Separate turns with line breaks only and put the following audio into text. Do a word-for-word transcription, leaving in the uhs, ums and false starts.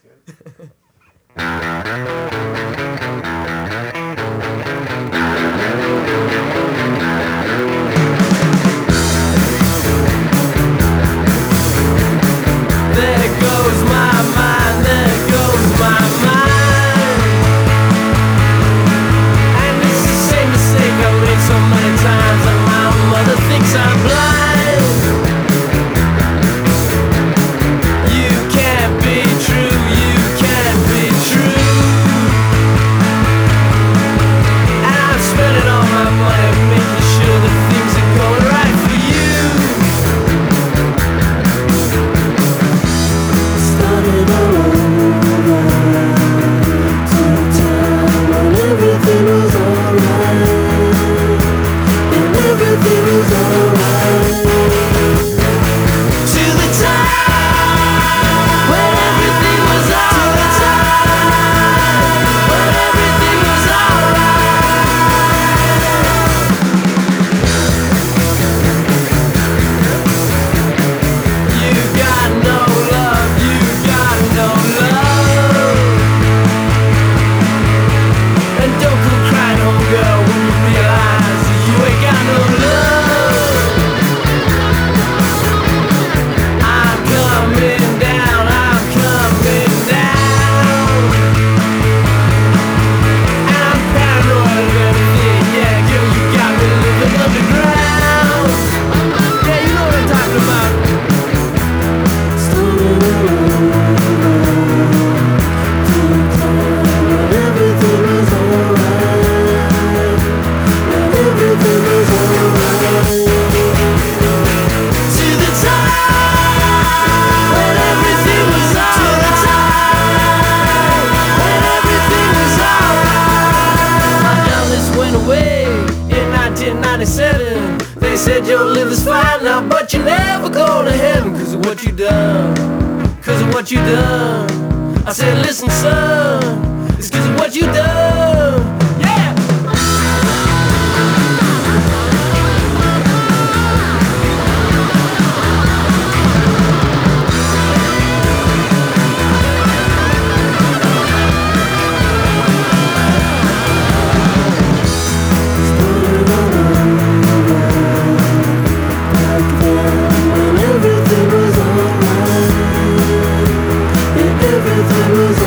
good.
There goes my mind, there goes my mind. And it's the same mistake I've made so many times, and my mother thinks I'm blind. You can't be true, you can't be true. And I'm spending all my money making sure that things are going right for you.
Started all over to a time when everything was alright, and everything was alright.
To the time when everything was alright, when everything was alright. You got no love, you got no love. And don't come crying home, girl, when you realize that you ain't got no love. I'm coming down, I'm coming down. And I'm paranoid of everything, yeah, girl, you got me living underground. Yeah, you know what I'm talking about.
Started all over to a time when everything was alright, when everything was alright.
To the time when everything was alright, when everything was alright. My illness went away in nineteen ninety-seven. They said your liver's fine now, but you're never going to heaven 'cause of what you done, 'cause of what you done. I said, listen, son, it's 'cause of what you done. Yeah.
Started all over back then when everything was alright, and everything was